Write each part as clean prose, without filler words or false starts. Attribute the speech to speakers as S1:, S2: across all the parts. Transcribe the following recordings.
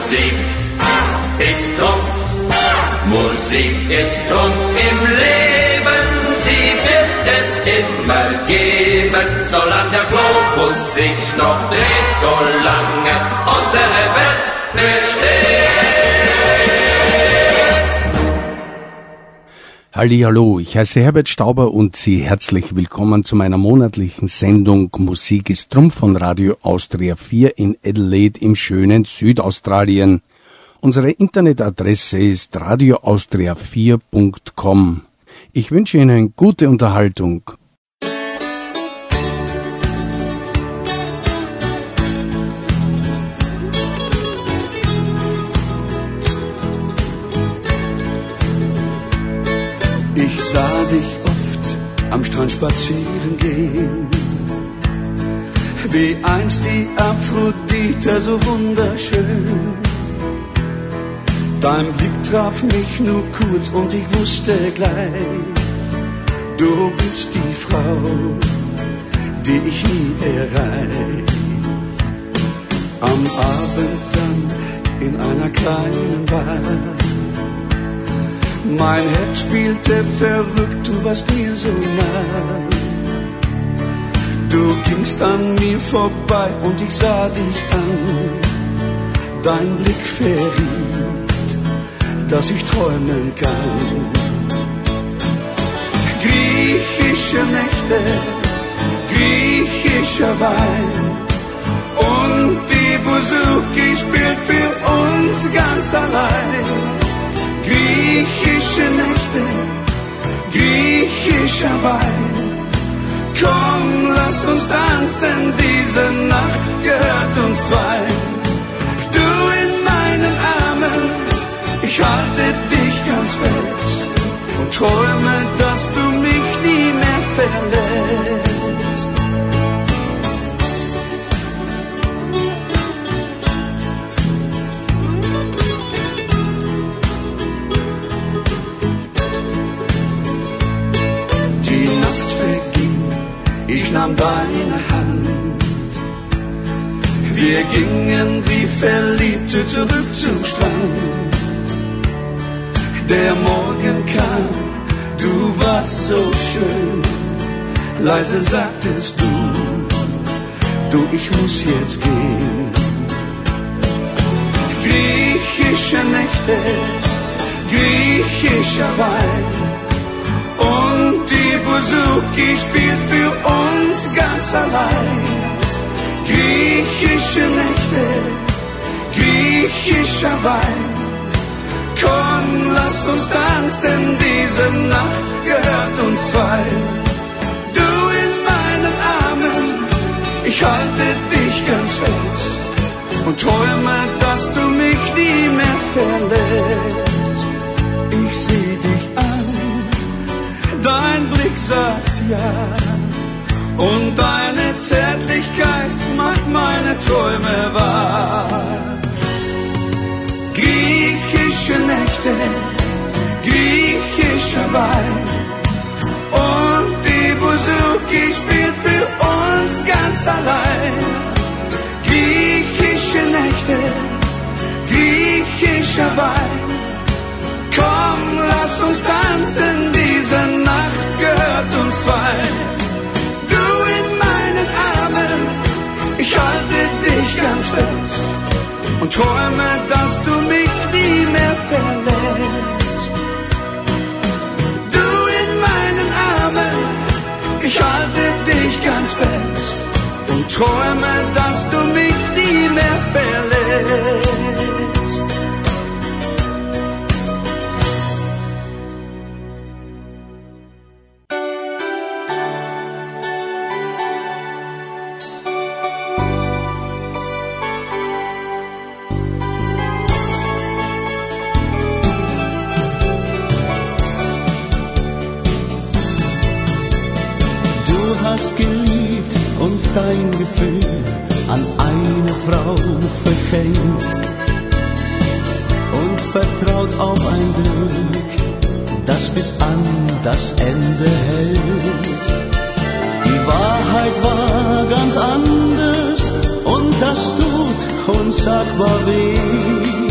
S1: Musik ist Trumpf, Musik ist Trumpf im Leben, sie wird es immer geben, solange der Globus sich noch dreht, solange unsere Welt besteht.
S2: Hallihallo, ich heiße Herbert Stauber und Sie herzlich willkommen zu meiner monatlichen Sendung Musik ist Trumpf von Radio Austria 4 in Adelaide im schönen Südaustralien. Unsere Internetadresse ist radioaustria4.com. Ich wünsche Ihnen gute Unterhaltung.
S3: Ich sah dich oft am Strand spazieren gehen, wie einst die Aphrodite so wunderschön. Dein Blick traf mich nur kurz und ich wusste gleich, du bist die Frau, die ich nie erreich. Am Abend dann in einer kleinen Bar, mein Herz spielte verrückt, du warst mir so nah. Du gingst an mir vorbei und ich sah dich an. Dein Blick verriet, dass ich träumen kann. Griechische Nächte, griechischer Wein und die Bouzouki spielt für uns ganz allein. Griechische Nächte, griechischer Wein. Komm, lass uns tanzen, diese Nacht gehört uns zwei. Du in meinen Armen, ich halte dich ganz fest und träume, dass du mich nie mehr verlässt. Ich nahm deine Hand, wir gingen wie Verliebte zurück zum Strand. Der Morgen kam, du warst so schön, leise sagtest du, ich muss jetzt gehen. Griechische Nächte, griechischer Wein und die Bouzouki spielt für uns ganz allein. Griechische Nächte, griechischer Wein. Komm, lass uns tanzen, diese Nacht gehört uns zwei. Du in meinen Armen, ich halte dich ganz fest und träume, dass du mich nie mehr verlässt. Ich seh dich an, dein Blick sagt ja und deine Zärtlichkeit macht meine Träume wahr. Griechische Nächte, griechischer Wein und die Bouzouki spielt für uns ganz allein. Griechische Nächte, griechischer Wein. Komm, lass uns tanzen, diese Nacht gehört uns zwei. Du in meinen Armen, ich halte dich ganz fest und träume, dass du mich nie mehr verlässt. Du in meinen Armen, ich halte dich ganz fest und träume, dass du mich nie mehr verlässt.
S4: Geliebt und dein Gefühl an eine Frau verschenkt und vertraut auf ein Glück, das bis an das Ende hält. Die Wahrheit war ganz anders und das tut unsagbar weh.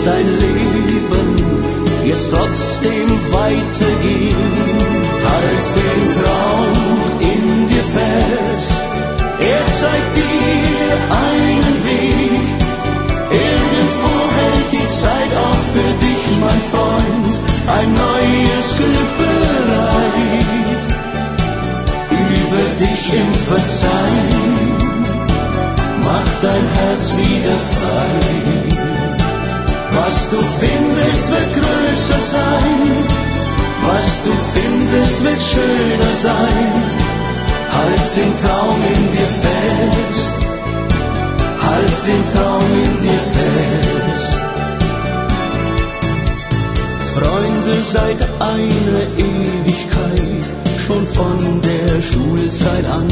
S4: dein Leben jetzt trotzdem weitergehen. Halt den Traum in dir fest, er zeigt dir einen Weg. Irgendwo hält die Zeit auch für dich, mein Freund, ein neues Glück bereit. Über dich im Verzeihen, mach dein Herz wieder frei. Was du findest, wird größer sein. Was du findest, wird schöner sein. Halt den Traum in dir fest. Halt den Traum in dir fest. Freunde seit einer Ewigkeit, schon von der Schulzeit an.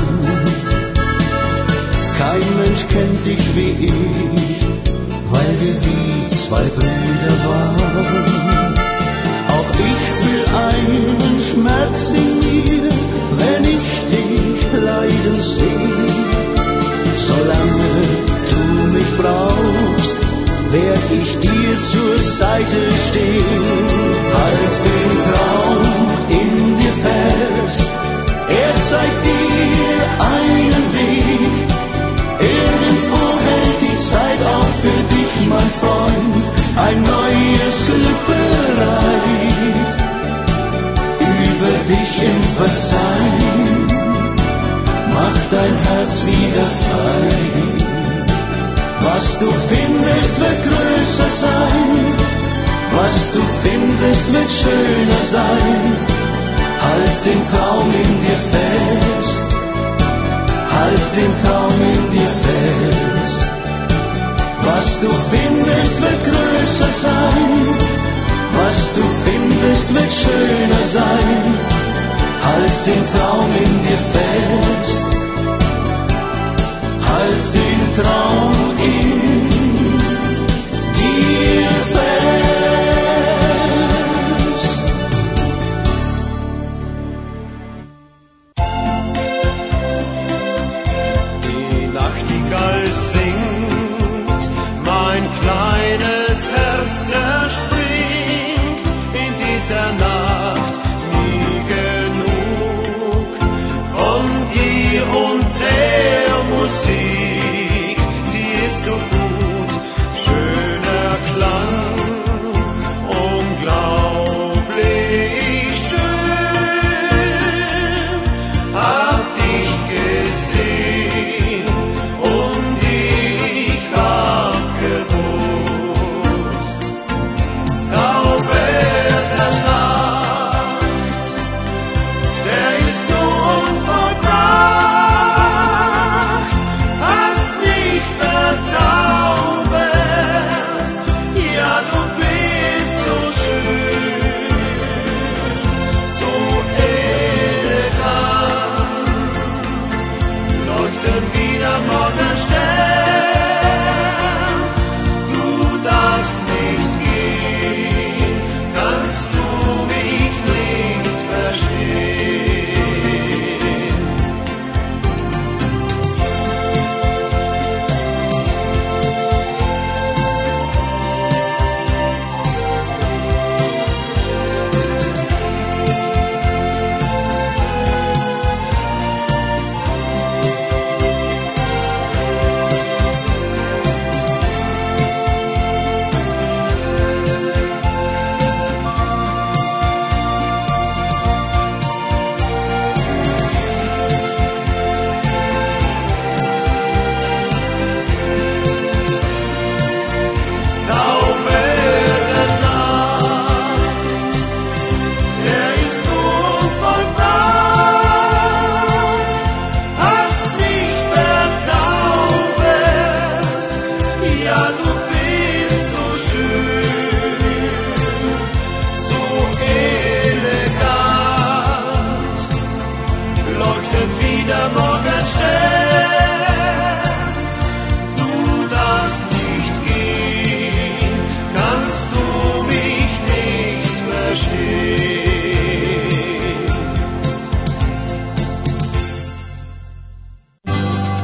S4: Kein Mensch kennt dich wie ich, weil wir wie zwei Brüder waren. Auch ich fühl einen Schmerz in mir, wenn ich dich leiden seh. Solange du mich brauchst, werd ich dir zur Seite stehen. Halt den Traum in dir fest, er zeigt dir einen Weg. Irgendwo hält die Zeit auch für dich, mein Freund, ein neues Glück bereit. Über dich im Verzeihen, mach dein Herz wieder frei. Was du findest, wird größer sein. Was du findest, wird schöner sein. Halt den Traum in dir fest. Halt den Traum in dir fest. Was du findest, wird größer sein. Was du findest, wird schöner sein. Halt den Traum in dir fest. Halt den Traum in dir fest.
S5: Die Nachtigall singt, mein kleines Herz zerspringt, in dieser Nacht nie genug von dir und der Musik. Sie ist so gut, schöner Klang, unglaublich schön. Hab dich gesehen und ich hab gewusst, Zauber der Nacht, der ist nun vollbracht. Hast mich verzaubert, ja du bist so schön, so elegant. Leuchten wieder Morgenstern, du darfst nicht gehen, kannst du mich nicht verstehen. Zauber der Nacht, der ist nun vollbracht. Hast mich verzaubert, ja du bist so schön, so elegant. Leuchtet wieder Morgenstern, du darfst nicht gehen, kannst du mich nicht verstehen.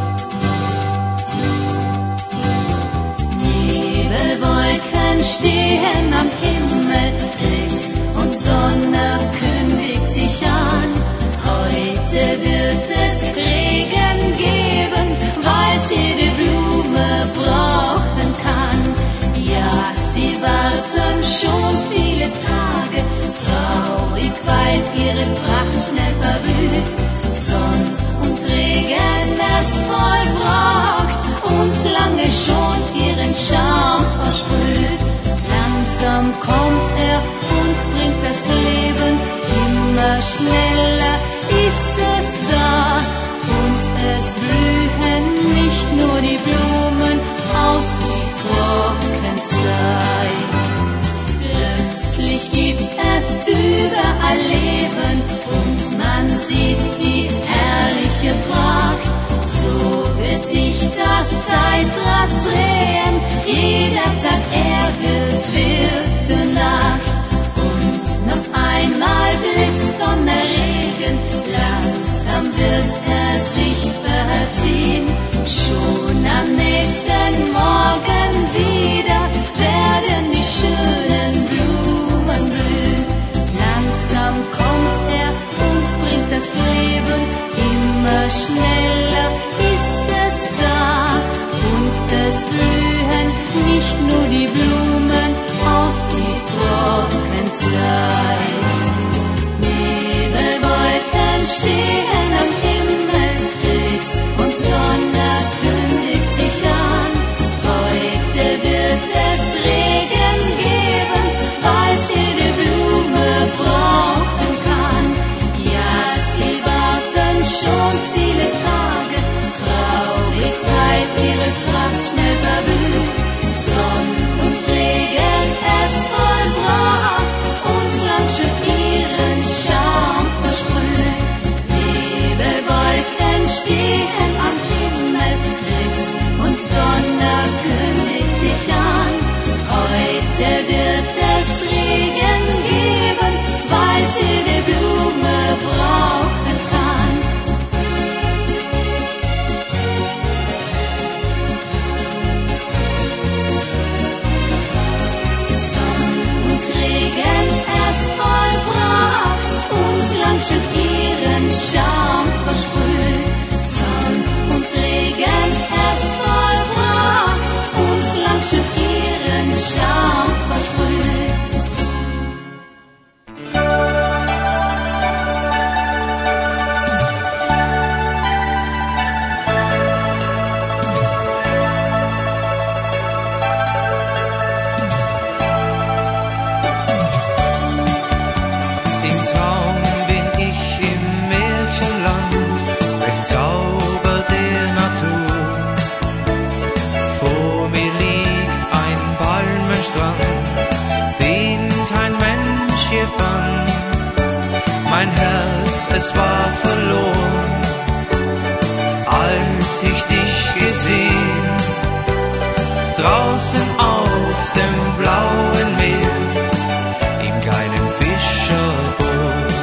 S6: Nebelwolken stehen stehen am Himmel, Blitz und Donner kündigt sich an. Heute wird es Regen geben, weil sie die Blume brauchen kann. Ja, sie warten schon viele Tage, traurig, weil ihre Pracht schnell verblüht. Sonn und Regen es voll braucht und lange schon ihren Charme versprüht. Langsam kommt er und bringt das Leben, immer schneller ist es da. Und es blühen nicht nur die Blumen aus die Trockenzeit. Plötzlich gibt es überall Leben und man sieht die herrliche Pracht. So wird sich das Zeitrad drehen, jeder Tag wird zur Nacht. Und noch einmal blitzt Donnerregen, langsam wird er sich verziehen. Schon am nächsten Morgen wieder werden die schönen Blumen blühen. Langsam kommt er und bringt das Leben, immer schneller ist es da. Und es blühen nicht nur die Blumen aus die Trockenzeit. Nebelwolken stehen am Himmel, Blitz und Donner kündigt sich an. Heute wird es Regen geben, weil sie die Blume brauchen kann. Ja, sie warten schon viele Tage, traurig, weil ihre Pracht schnell verblüht. Sonn und Regen es voll braucht und lang schon ihren Charme versprüht. Nebelwolken stehen am Himmel, Blitz und Donner kündigt sich an. Heute wird es Regen geben, weil sie die Blume brauchen kann. Sonn und Regen es voll braucht und lang schon ihren Charme versprüht. Sonn und Regen es voll braucht und lang schon ihren Charme versprüht.
S5: Im Traum bin ich im Märchenland, welch Zauber der Natur. Vor mir liegt ein Palmenstrand, den kein Mensch je fand. Mein Herz, es war verloren, als ich dich gesehen. Draußen auf dem blauen Meer, im geilen Fischerboot.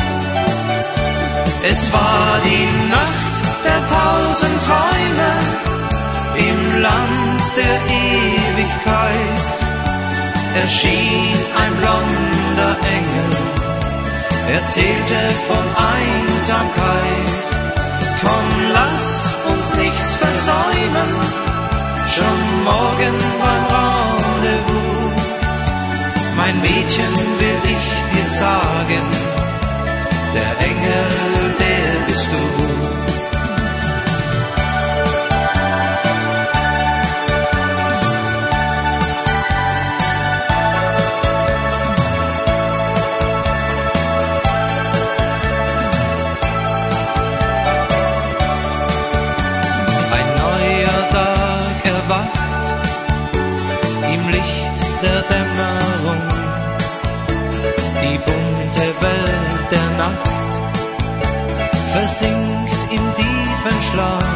S5: Es war die Nacht der 1000 Träume im Land der Ewigkeit. Erschien ein blonder Engel, erzählte von Einsamkeit. Komm, lass uns nichts versäumen, schon morgen beim Rendezvous. Mein Mädchen, will ich dir sagen, der Engel, der bist du. Ein neuer Tag erwacht im Licht der Dämmerung. Die bunte Welt der Nacht versinkt im tiefen Schlaf.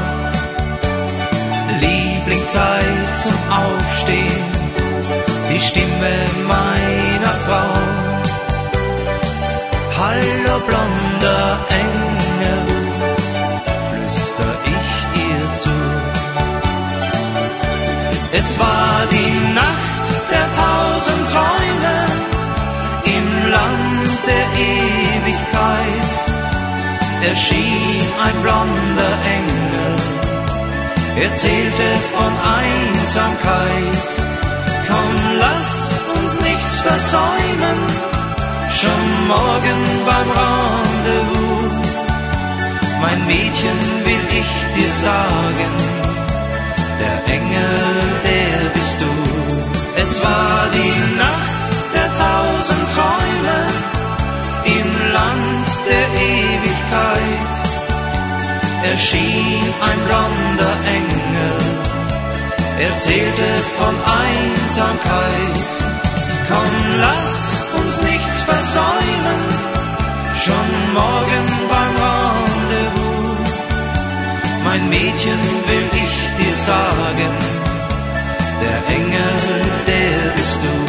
S5: Lieblingszeit zum Aufstehen, die Stimme meiner Frau. Hallo blonder Engel, flüster ich ihr zu. Es war die Nacht der 1000 erschien ein blonder Engel, erzählte von Einsamkeit. Komm, lass uns nichts versäumen, schon morgen beim Rendezvous. Mein Mädchen, will ich dir sagen, der Engel, der bist du. Es war die Nacht der 1000 Träume im Land der Ewigkeit. Erschien ein blonder Engel, erzählte von Einsamkeit. Komm, lass uns nichts versäumen, schon morgen beim Rendezvous. Mein Mädchen, will ich dir sagen, der Engel, der bist du.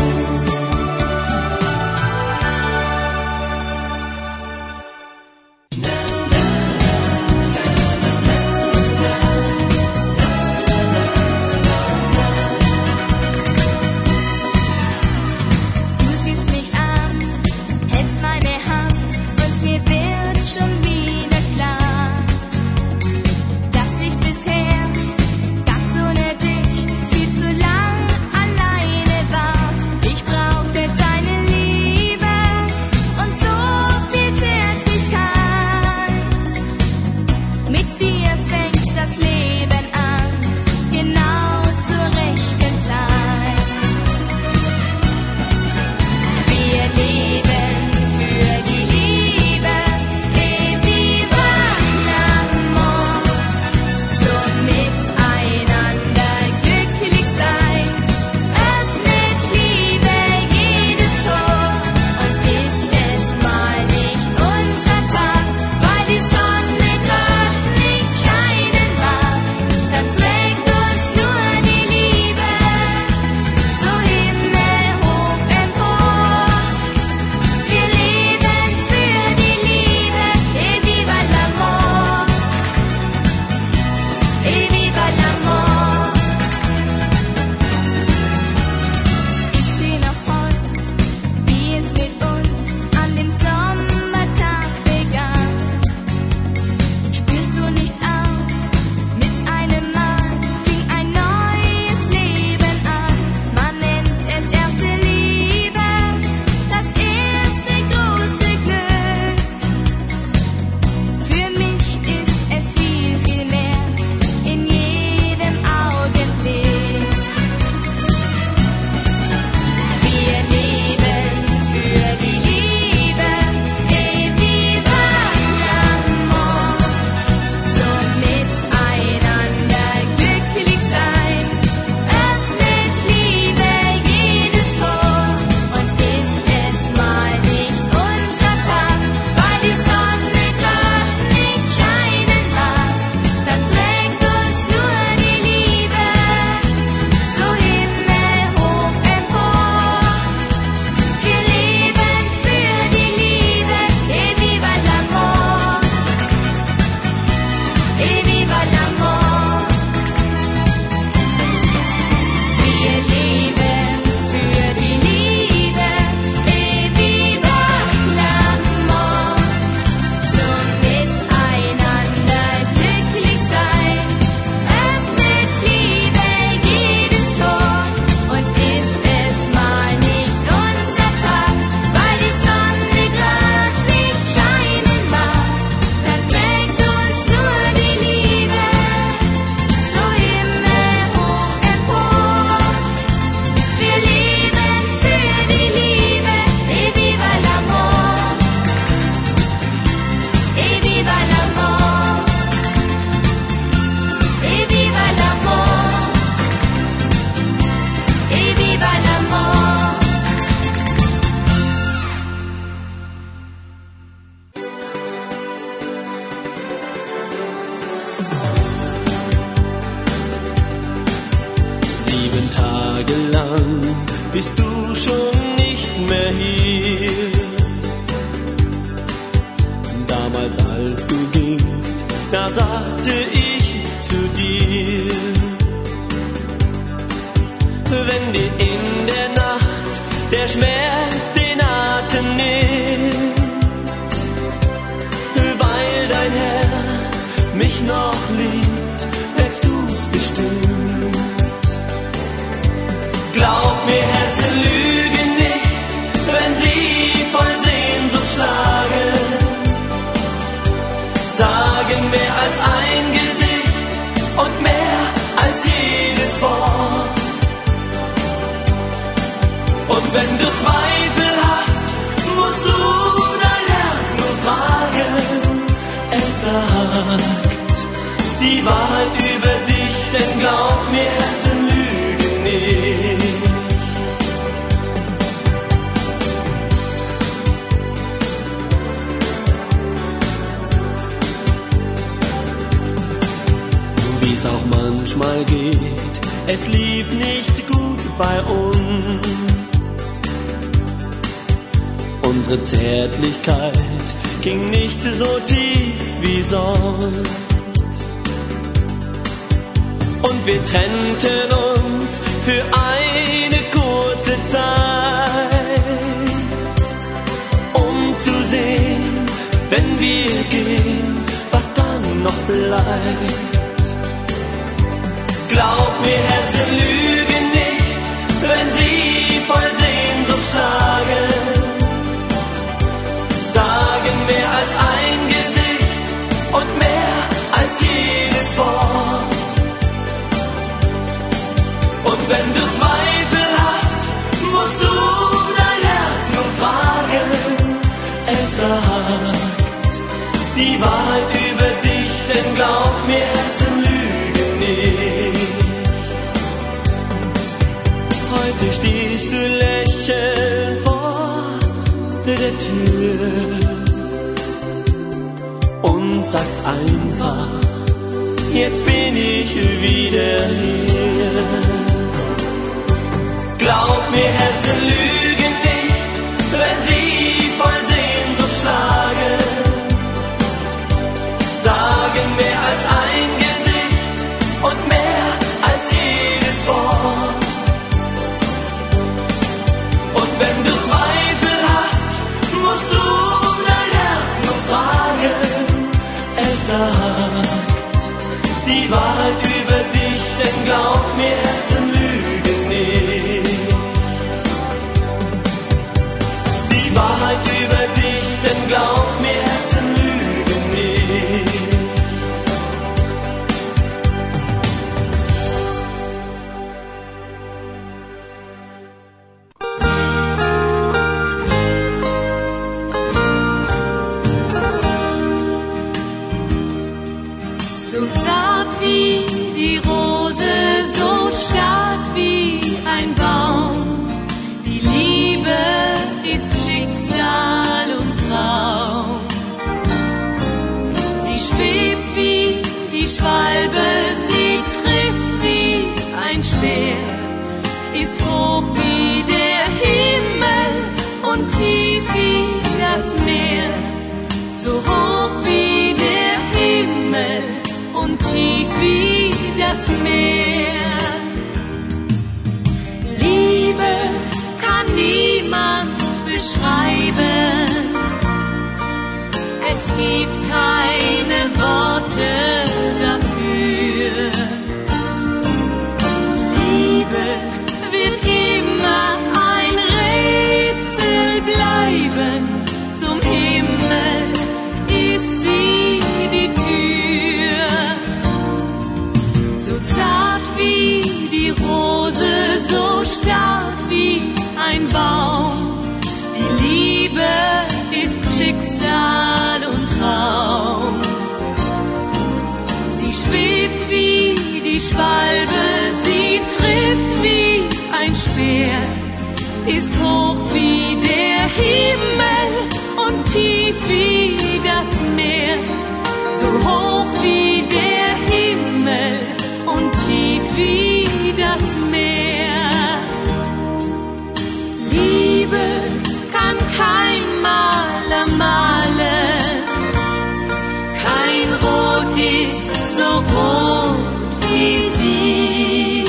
S7: bist du schon nicht mehr hier. Damals als du gingst, da sagte ich zu dir, wenn dir in der Nacht der Schmerz den Atem nimmt, weil dein es lief nicht gut bei uns. Unsere Zärtlichkeit ging nicht so tief wie sonst. Und wir trennten uns für eine kurze Zeit, um zu sehen, wenn wir gehen, was dann noch bleibt. Glaub mir, Herzen lügen nicht, wenn sie voll Sehnsucht schlagen. Sagen mehr als ein Gesicht und mehr als jedes Wort. Und wenn du Zweifel hast, musst du dein Herz nur fragen. Es sagt die Wahrheit über dich, denn glaub mir, Herzen lügen nicht. Heute stehst du lächelnd vor der Tür und sagst einfach, jetzt bin ich wieder hier. Glaub mir, Herzen lügen nicht, wenn sie voll Sehnsucht schlagen. Sagen mehr als ein Gesicht und mehr als jedes Wort. Und wenn du Zweifel hast, musst du dein Herz nur fragen. Es sagt die Wahrheit über dich, denn glaub mir, Herzen lügen nicht. Die Wahrheit über dich, denn glaub mir, Herzen lügen nicht.
S6: So zart wie die Rose, so stark wie ein Baum. Die Liebe ist Schicksal und Traum. Sie schwebt wie die Schwalbe, sie trifft wie ein Speer, ist hoch wie der Himmel und tief wie das Meer. So hoch wie der Himmel und tief wie das Meer. Liebe kann niemand beschreiben. Es gibt keine Worte dafür. Liebe wird immer ein Rätsel bleiben. Zum Himmel ist sie die Tür. So zart wie die Rose, so stark wie ein Baum. Die Liebe ist Schicksal und Traum. Sie schwebt wie die Schwalbe, sie trifft wie ein Speer, ist hoch wie der Himmel und tief wie das Meer. So hoch wie der Himmel und tief wie das Meer. Liebe kann kein Maler malen, kein Rot ist so rot wie sie.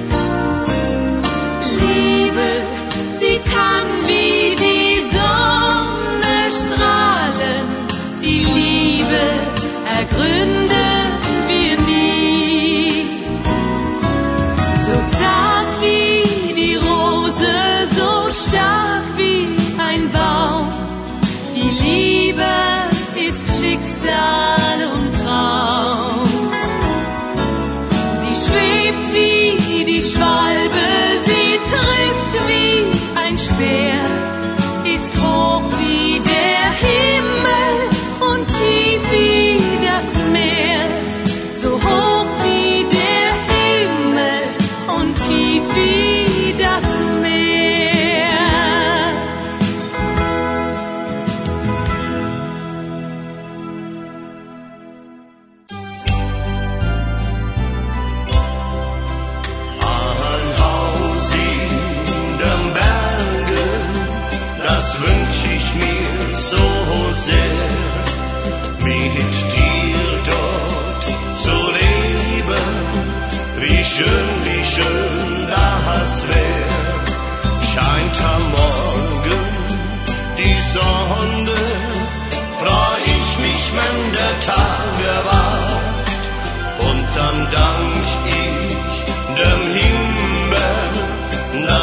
S6: Liebe, sie kann wie die Sonne strahlen, die Liebe ergründen wir nie. So zart wie die Rose, so stark wie ein Baum. Die Liebe ist Schicksal und Traum. Sie schwebt wie die Schwalbe, sie trifft wie ein Speer, ist hoch wie der Himmel und tief wie das Meer. So hoch wie der Himmel und tief wie das Meer.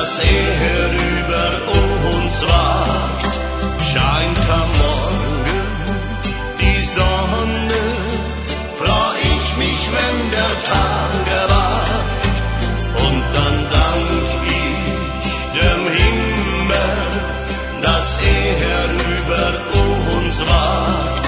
S7: dass er über uns wacht. Scheint am Morgen die Sonne, freu ich mich, wenn der Tag erwacht. Und dann dank ich dem Himmel, dass er über uns wacht.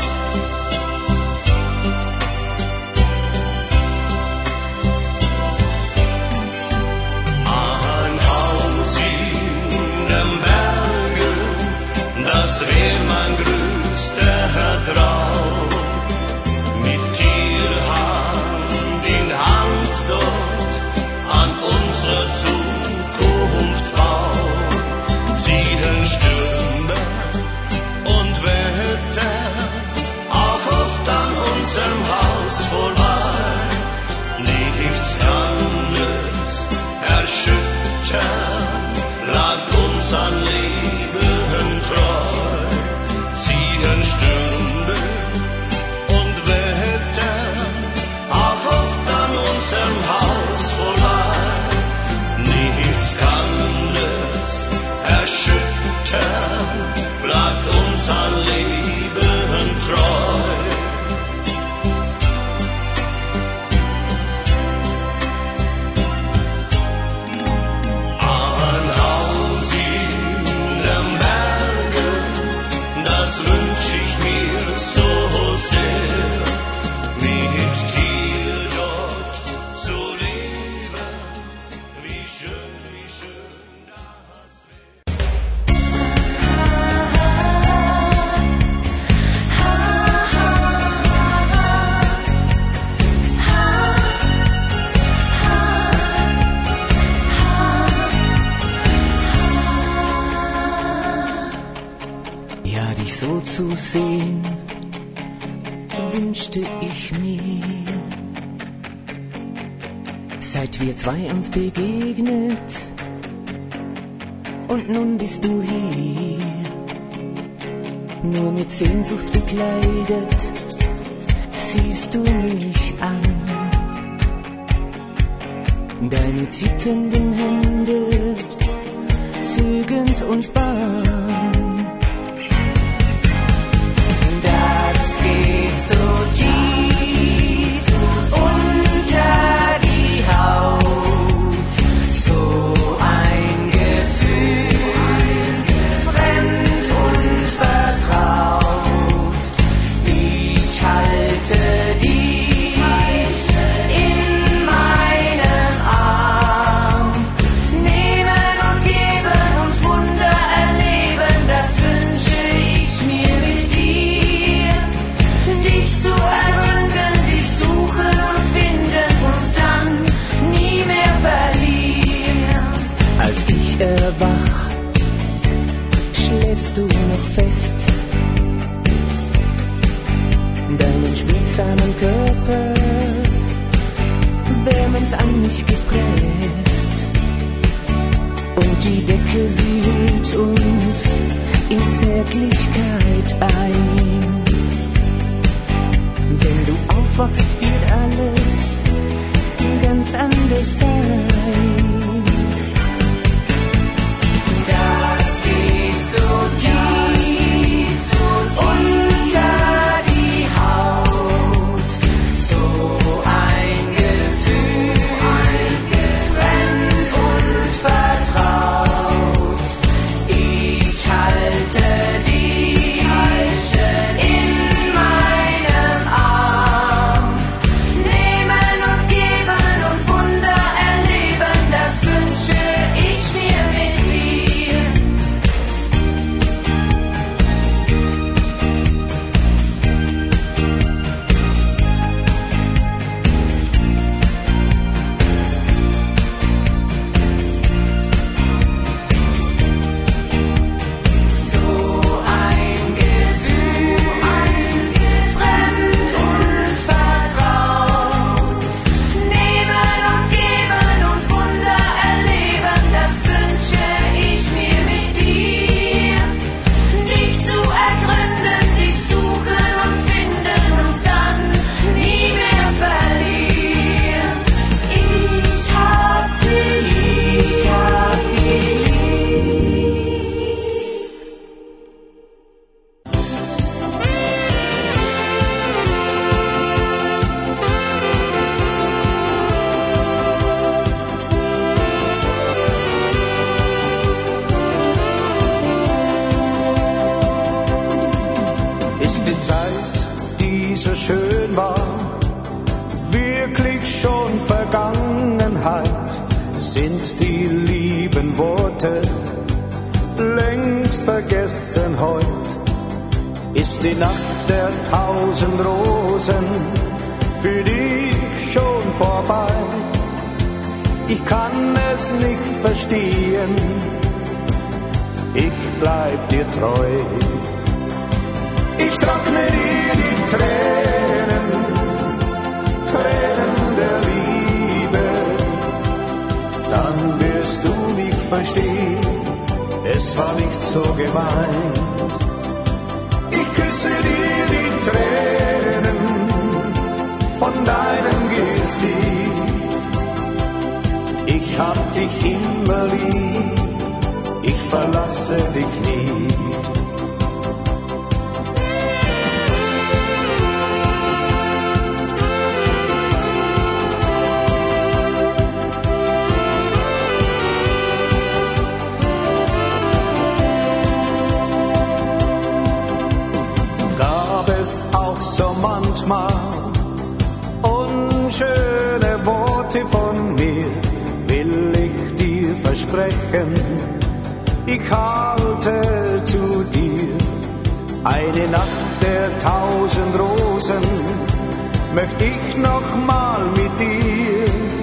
S7: Das wär mein größter Traum, mit dir Hand in Hand dort an unserer Zukunft bauen. Ziehen Stürme und Wetter auch oft an unserem Haus vorbei. Nichts kann es erschüttern, bleibt uns an Leben treu. Ziehen Stürme und Wetter auch oft an unserem Haus vorbei. Nichts kann es erschüttern, bleibt uns an Leben treu. Ein Haus in den Bergen, das wünsch ich mir so sehr, mit dir dort zu leben, wie schön das wäre.
S4: Ja, dich so zu sehen, wünschte ich mir. Seit wir zwei uns begegnet und nun bist du hier, nur mit Sehnsucht bekleidet, siehst du mich an. Deine zitternden Hände, zögernd und bang. Das geht so tief unter die Haut, so ein Gefühl, fremd und vertraut. Ich halte dich in meinem Arm, nehmen und geben und Wunder erleben, das wünsche ich mir mit dir. Dich zu ergründen, dich suchen und finden und dann nie mehr verlieren. Als ich erwach, schläfst du noch fest. Deinen schmiegsamen Körper wärmend an mich gepresst. Und die Decke, sie hüllt uns in Zärtlichkeit ein. Wenn du aufwachst, wird alles ganz anders sein. Das geht so tief unter die Haut, so ein Gefühl, fremd und vertraut. Ich halte dich in meinem Arm, nehmen und geben und Wunder erleben.
S3: Vergangenheit sind die lieben Worte längst vergessen heut. Ist die Nacht der 1000 Rosen für dich schon vorbei? Ich kann es nicht verstehen, ich bleib dir treu. Ich trockne dir die Tränen, Tränen der Liebe, dann wirst du mich verstehen, es war nicht so gemeint. Ich küsse dir die Tränen von deinem Gesicht, ich hab dich immer lieb, ich verlasse dich nicht. Auch so manchmal unschöne Worte von mir, will ich dir versprechen, ich halte zu dir. Eine Nacht der 1000 Rosen möchte ich noch mal mit dir,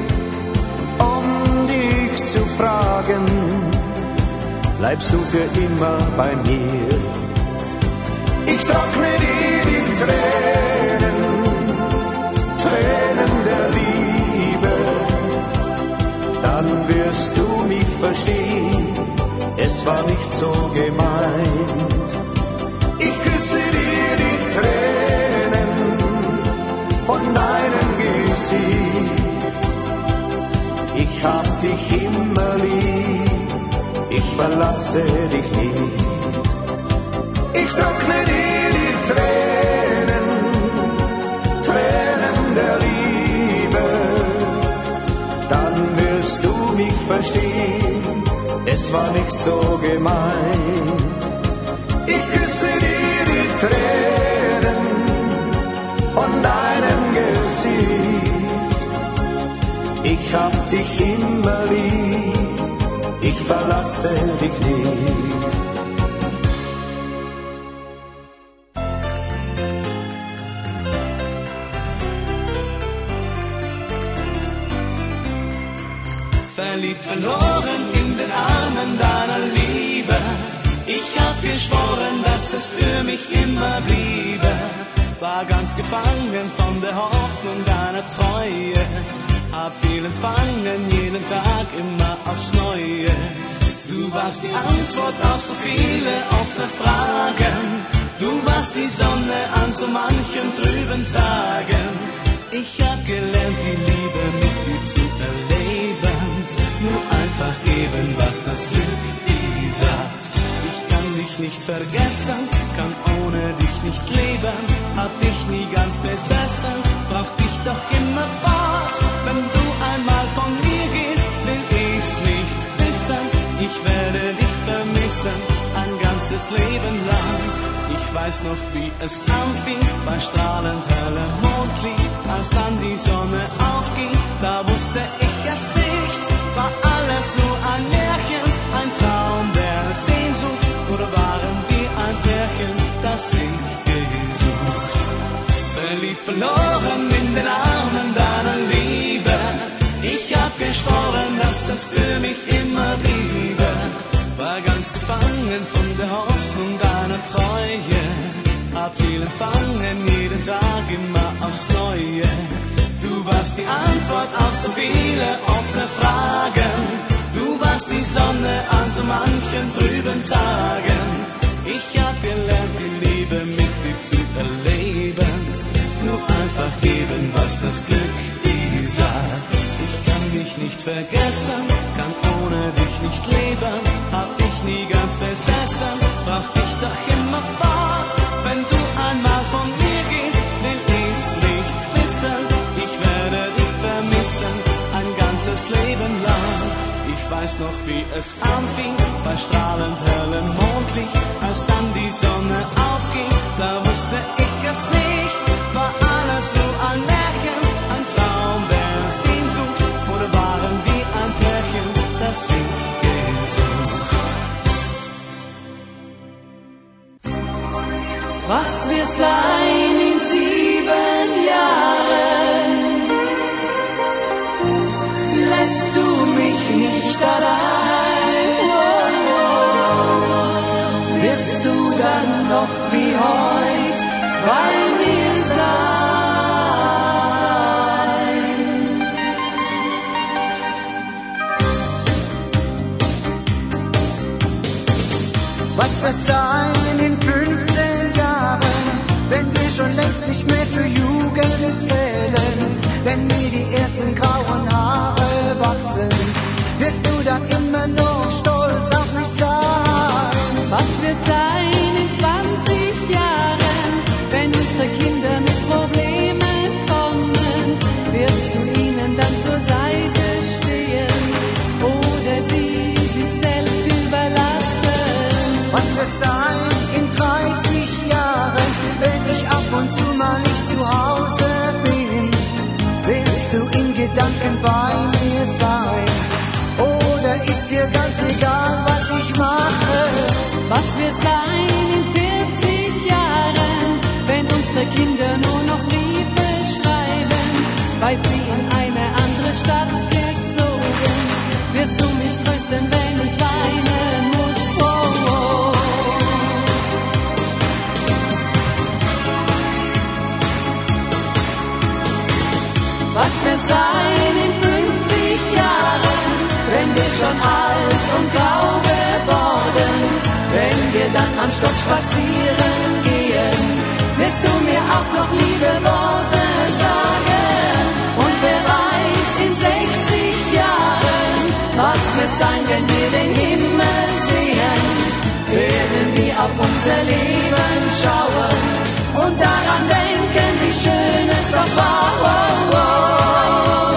S3: um dich zu fragen, bleibst du für immer bei mir? Ich trockne dir die Tränen, Tränen der Liebe, dann wirst du mich verstehen, es war nicht so gemeint. Ich küsse dir die Tränen von deinem Gesicht, ich hab dich immer lieb, ich verlasse dich nicht. Ich trockne dir die Tränen, Tränen der Liebe, dann wirst du mich verstehen, es war nicht so gemeint. Ich küsse dir die Tränen von deinem Gesicht, ich hab dich immer lieb, ich verlasse dich nicht.
S5: Verliebt, verloren in den Armen deiner Liebe. Ich hab geschworen, dass es für mich immer bliebe. War ganz gefangen von der Hoffnung deiner Treue. Hab viel empfangen, jeden Tag immer aufs Neue. Du warst die Antwort auf so viele offene Fragen. Du warst die Sonne an so manchen trüben Tagen. Ich hab gelernt, die Liebe mit dir zu erleben. Nur einfach geben, was das Glück dir sagt. Ich kann dich nicht vergessen, kann ohne dich nicht leben. Hab dich nie ganz besessen, brauch dich doch immer fort. Wenn du einmal von mir gehst, will ich's nicht wissen. Ich werde dich vermissen, ein ganzes Leben lang. Ich weiß noch, wie es anfing, bei strahlend hellem Mondlicht. Als dann die Sonne aufging, da wusste ich erst nicht, war alles nur ein Märchen, ein Traum der Sehnsucht, oder waren wir ein Märchen, das ich gesucht? Verliebt, verloren in den Armen deiner Liebe. Ich hab geschworen, dass es für mich immer bliebe. War ganz gefangen von der Hoffnung deiner Treue. Hab viel empfangen, jeden Tag immer aufs Neue. Du warst die Antwort auf so viele offene Fragen. Du warst die Sonne an so manchen trüben Tagen. Ich hab gelernt, die Liebe mit dir zu erleben. Nur einfach geben, was das Glück dir sagt. Ich kann dich nicht vergessen, kann ohne dich nicht leben. Hab dich nie ganz besessen, brauch dich doch immer fort. Wenn du einmal von mir gehst, will ich's nicht wissen. Ich werde dich vermissen, ein ganzes Leben lang. Ich weiß noch, wie es anfing, bei strahlend hellem Mondlicht. Als dann die Sonne aufging, da wusste ich es nicht. War alles nur ein Märchen, ein Traum der Sehnsucht, oder waren
S7: sein in 7 Jahren? Lässt du mich nicht allein? Wirst du dann noch wie heut bei mir sein?
S8: Was wird sein in 15 Jahren, wenn wir schon längst nicht mehr zur Jugend zählen? Wenn mir die ersten grauen Haare wachsen, wirst du dann immer noch stolz auf mich sein?
S7: Was wird sein in 20 Jahren, wenn unsere Kinder mit Problemen kommen? Wirst du ihnen dann zur Seite stehen oder sie sich selbst überlassen?
S8: Was wird sein in 30 Jahren, wenn ich ab und zu mal nicht zu Hause bin? Willst du in Gedanken bei mir sein? Oder ist dir ganz egal, was ich mache?
S7: Was wird sein in 40 Jahren, wenn unsere Kinder nur noch Briefe schreiben, weil sie in eine andere Stadt gezogen? Wirst du mich trösten, wenn ich weinen muss? Oh, oh. Was wird sein in 50 Jahren, wenn wir schon alt und grau geworden? Wenn wir dann am Stock spazieren gehen, wirst du mir auch noch liebe Worte sagen? Und wer weiß in 60 Jahren, was wird sein, wenn wir den Himmel sehen? Werden wir auf unser Leben schauen und daran denken, wie schön es doch war. Oh, oh.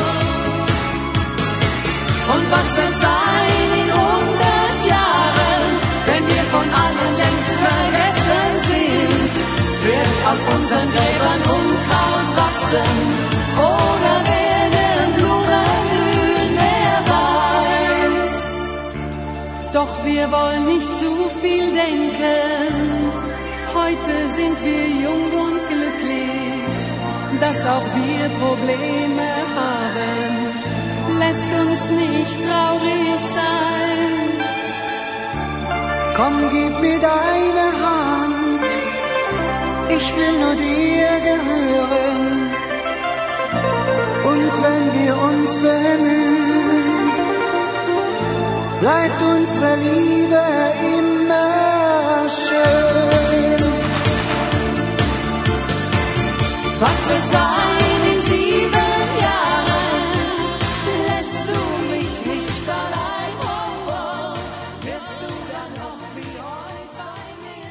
S7: Und was wird sein in 100 Jahren, wenn wir von allen längst vergessen sind? Wird auf unseren Gräbern Unkraut wachsen oder werden Blumen blühen, wer weiß? Doch wir wollen nicht zu viel denken. Heute sind wir jung und glücklich, dass auch wir Probleme haben. Lässt uns nicht traurig sein.
S8: Komm, gib mir deine Hand, ich will nur dir gehören. Und wenn wir uns bemühen, bleibt unsere Liebe immer schön.
S7: Was wird sein in 7 Jahren? Lässt du mich nicht allein? Oh, oh. Wirst du dann noch wie heute bei mir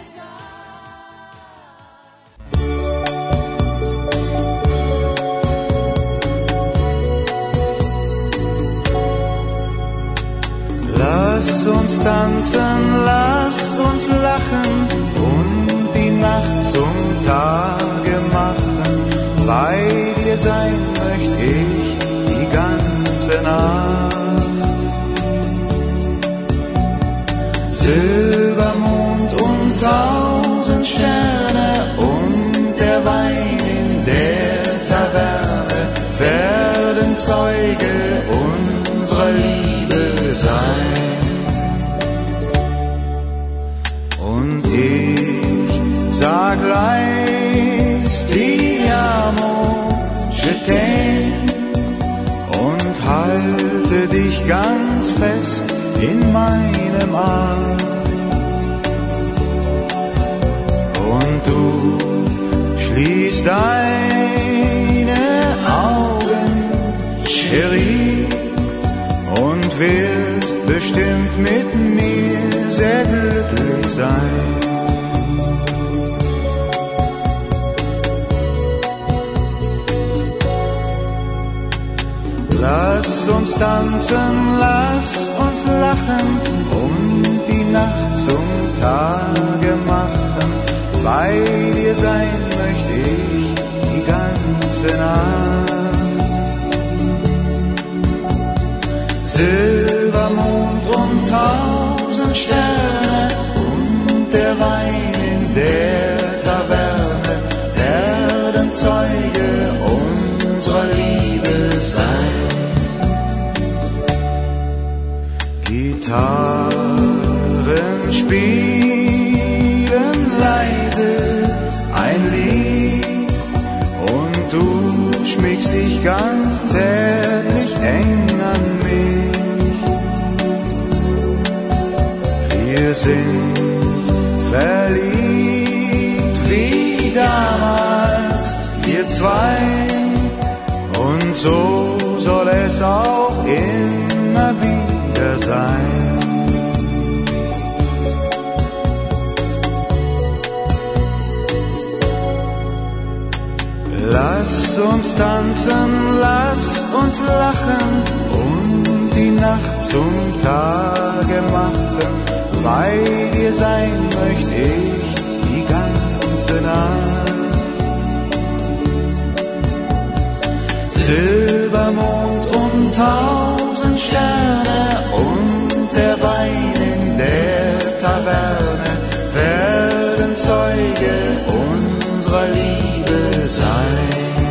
S3: sein? Lass uns tanzen, lass uns lachen und die Nacht zum Tage machen. Bei dir sein möchte ich die ganze Nacht. Silbermond und 1000 Sterne und der Wein in der Taverne werden Zeuge unserer Liebe sein. Und ich sag leis ti amo, je t'aime, und halte dich ganz fest in meinem Arm. Und du schließt deine Augen, Cherie, und wirst bestimmt mit mir sehr glücklich sein. Lass uns tanzen, lass uns lachen und die Nacht zum Tage machen. Bei dir sein möchte ich die ganze Nacht. Silbermond und 1000 Sterne und der Wein in der Taverne Gitarren spielen leise ein Lied und du schmiegst dich ganz zärtlich eng an mich. Wir sind verliebt wie damals, wir zwei, und so soll es auch immer wieder sein. Lass uns tanzen, lass uns lachen und die Nacht zum Tage machen. Bei dir sein möcht ich die ganze Nacht. Silbermond und 1000 Sterne und der Wein in der Taverne werden Zeuge unserer Liebe sein.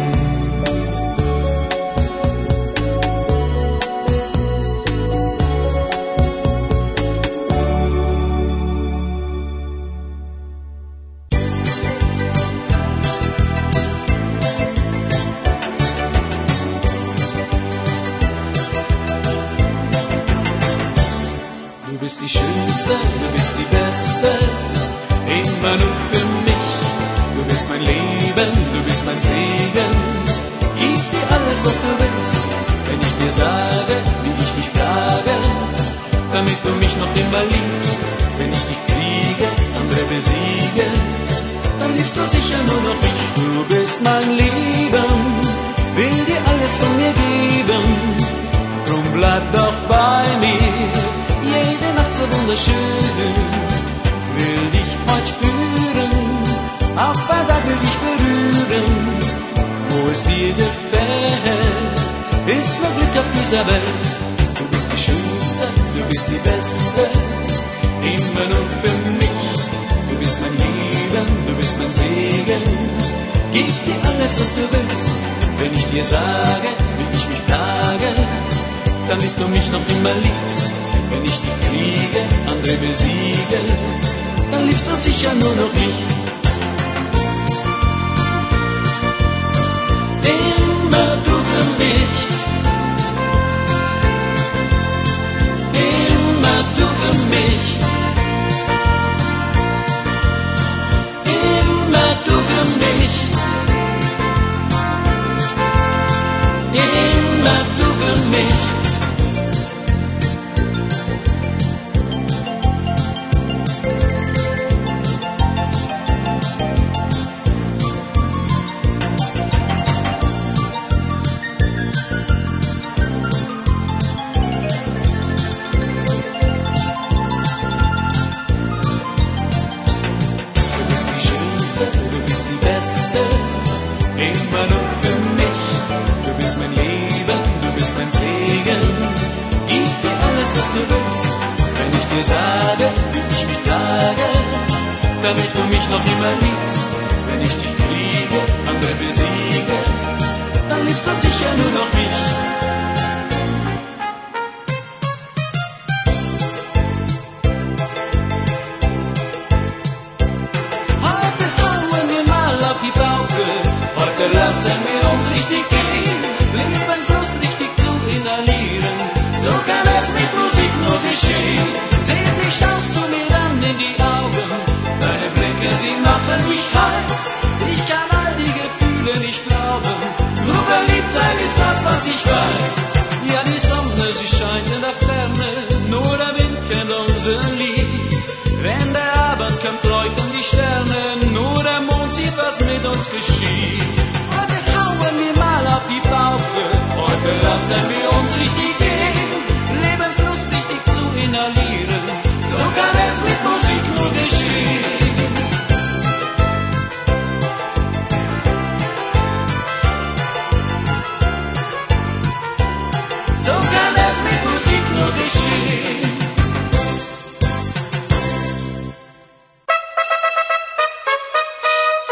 S5: Du bist die Schönste, du bist die Beste, immer nur für mich. Du bist mein Leben, du bist mein Segen. Gib dir alles, was du willst, wenn ich dir sage, wie ich mich plage, damit du mich noch immer liebst. Wenn ich dich kriege, andere besiege, dann liebst du sicher nur noch mich. Du bist mein Leben, will dir alles von mir geben. Drum bleib doch bei mir, jede Nacht so wunderschön. Will dich heute spüren, auch bei Tag will dich berühren. Wo es dir gefällt, ist nur Glück auf dieser Welt. Du bist die Schönste, du bist die Beste, immer nur für mich. Du bist mein Leben, du bist mein Segen. Gib dir alles, was du willst, wenn ich dir sage, wie ich mich plage, damit du mich noch immer liebst. Wenn ich dich kriege, andere besiege, dann liebst du sicher nur noch mich. Immer du für mich, immer du für mich, immer du für mich, immer du für mich. Immer nur für mich, du bist mein Leben, du bist mein Segen. Gib dir alles, was du willst, wenn ich dir sage, wie ich mich plage, damit du mich noch immer liebst. Wenn ich dich kriege, andere besiege, dann liebst du sicher nur noch mich. Heute hauen wir mal auf die Pauke, heute lassen wir uns richtig gehen, Lebenslust richtig zu inhalieren. So kann es mit Musik nur geschehen. Zärtlich schaust du mir dann in die Augen, deine Blicke, sie machen mich heiß. Ich kann all die Gefühle nicht glauben, nur Verliebtheit ist das, was ich weiß. Ja, die Sonne, sie scheint in der Ferne, nur der Wind kennt unser Lied. Wenn der Abend kommt, leuchten die Sterne, nur der Mond sieht, was mit uns geschieht. Heute hauen wir mal auf die Pauke, heute lassen wir uns richtig gehen, Lebenslust richtig zu inhalieren. So kann es mit Musik nur geschehen. So kann es mit Musik nur geschehen.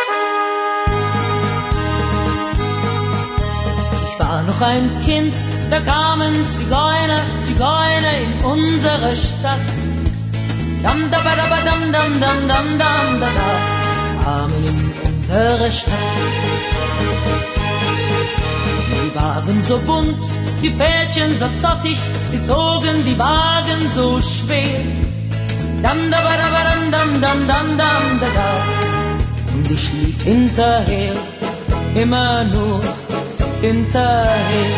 S9: Noch ein Kind
S5: da kamen Zigeuner, Zigeuner in unsere Stadt. Dam da ba da ba dam dam dam dam dam da da, kamen in unsere Stadt. Die waren so bunt, die Pferdchen so zottig, sie zogen die Wagen so schwer. Dam da ba da ba dam dam dam dam dam da da, und ich lief hinterher, immer nur hinterher.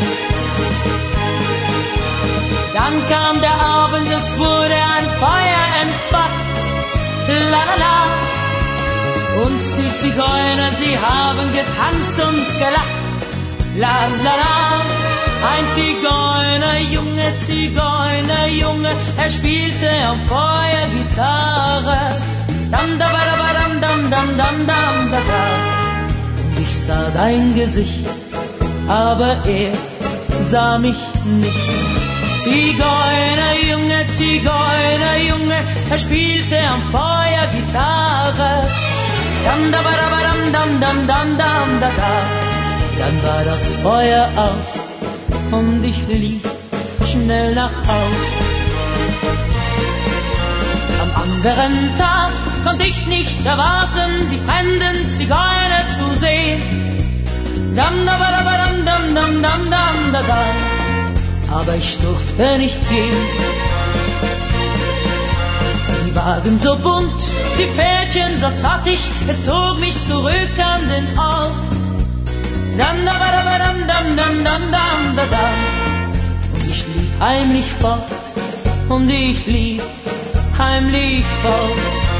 S5: Dann kam der Abend, es wurde ein Feuer entfacht, la la la. Und die Zigeuner, sie haben getanzt und gelacht, la la la. Ein Zigeunerjunge, Zigeunerjunge, er spielte am Feuer Gitarre. Dam da ba da ba dam dam dam dam dam da da. Und ich sah sein Gesicht, aber er sah mich nicht. Zigeunerjunge, Zigeunerjunge, er spielte am Feuer Gitarre. Dam da ba da ba dam dam dam dam dam da da. Dann war das Feuer aus und ich lief schnell nach Haus. Am anderen Tag konnte ich nicht erwarten, die fremden Zigeuner zu sehen. Dam da ba da ba dam dam dam dam dam da da. Aber ich durfte nicht gehen. Die Wagen so bunt, die Pferdchen so zartig, es zog mich zurück an den Ort. Dam da ba da ba dam dam dam dam dam da da. Und ich lief heimlich fort, und ich lief heimlich fort.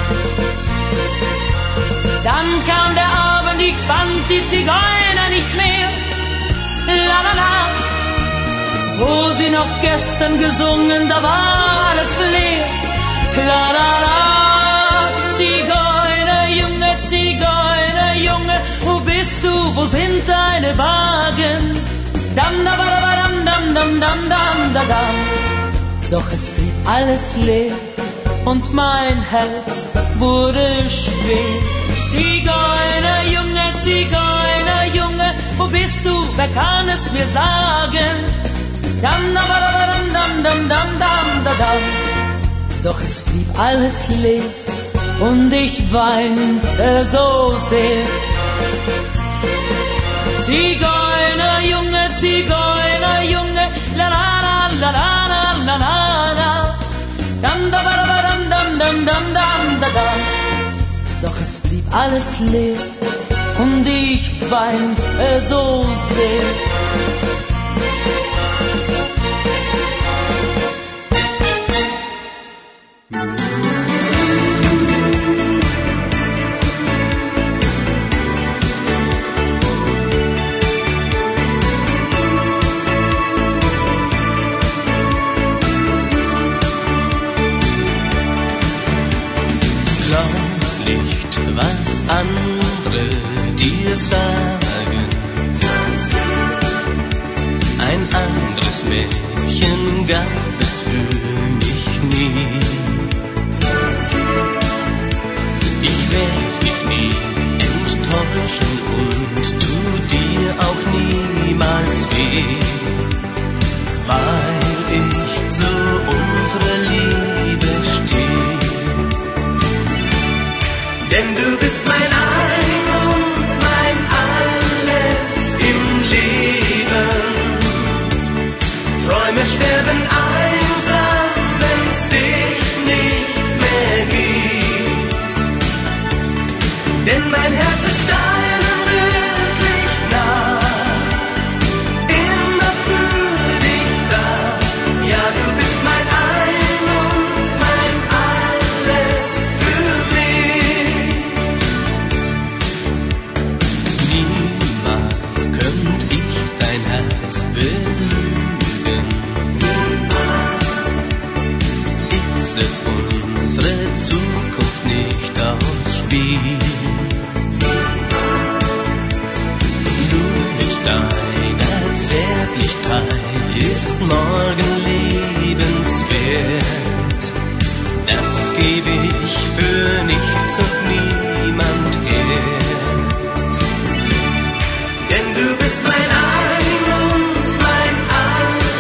S5: Dann kam der Abend, ich fand die Zigeuner nicht mehr, la la la. Wo sie noch gestern gesungen, da war alles leer, la la la. Zigeunerjunge, Zigeunerjunge, wo bist du, wo sind deine Wagen? Dam da ba da ba dam dam dam dam dam da dam. Doch es blieb alles leer und mein Herz wurde schwer. Zigeunerjunge, Zigeunerjunge, wo bist du, wer kann es mir sagen? Dam da ba da ba dam dam dam dam dam da dam. Doch es blieb alles leer und ich weinte so sehr. Zigeunerjunge, Zigeunerjunge, la la la la la la la la. Dam da ba da ba dam dam dam dam dam da dam. Doch es blieb alles leer und ich weinte so sehr.
S7: Was andere dir sagen. Ein anderes Mädchen gab es für mich nie. Ich werd dich nie enttäuschen und tu dir auch niemals weh, weil ich zu unserer Liebe stehe. Denn du bist mein Ein und mein Alles im Leben. Träume sterben einsam, wenn's dich nicht mehr gibt. Denn mein Herz ist deinem wirklich nah, immer für dich da. Ja, du bist mein Ein und mein Alles für mich. Niemals könnt ich dein Herz belügen. Ich setz unsere Zukunft nicht aufs Spiel. Deine Zärtlichkeit ist morgen lebenswert. Das gebe ich für nichts und niemand her. Denn du bist mein Ein und mein Alles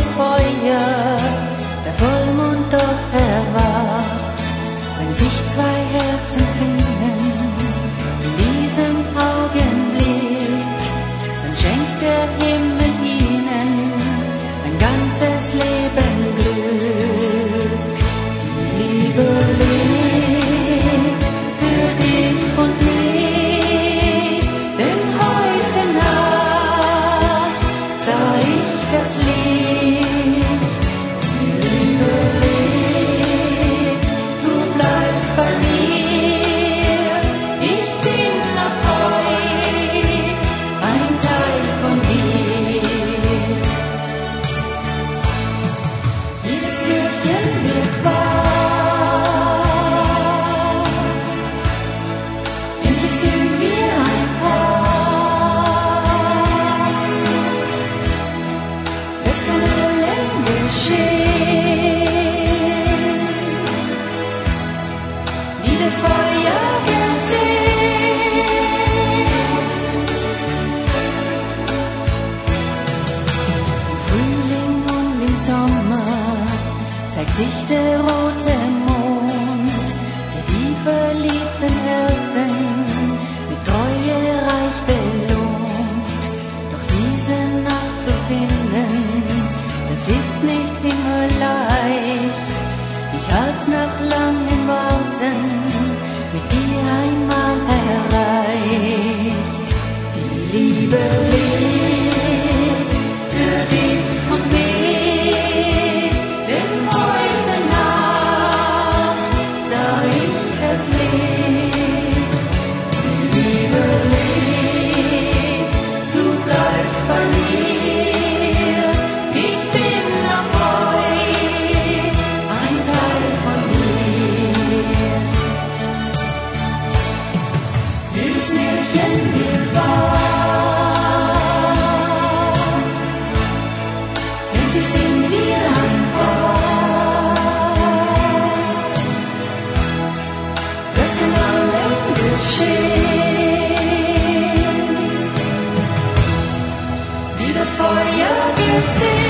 S6: Feuer, der Vollmond doch erwacht, wenn sich zwei Herzen finden, in diesem Augenblick, dann schenkt der Himmel ihnen ein ganzes Leben Glück. Die Liebe lebt für dich und mich, denn heute Nacht sah ich das Licht. Die Liebe lebt, du bleibst bei mir, ich bin ab heut ein Teil von dir. Jedes Märchen wird wahr, endlich sind wir ein Paar. Es kann allen geschehen, die das Feuer gesehen. Im Frühling und im Sommer zeigt sich der rote Mond, der die verliebten Herzen mit Treue reich belohnt. Doch diese Nacht zu finden, das ist nicht immer leicht. Ich hab's nach langem Warten mit dir einmal erreicht. Die Liebe lebt für dich und mich, denn heute Nacht sah ich das Licht. Die Liebe lebt, du bleibst bei mir, ich bin ab heut ein Teil von dir. Jedes Märchen wird wahr, endlich sind wir ein Paar. Das kann allen geschehen, die das Feuer gesehen.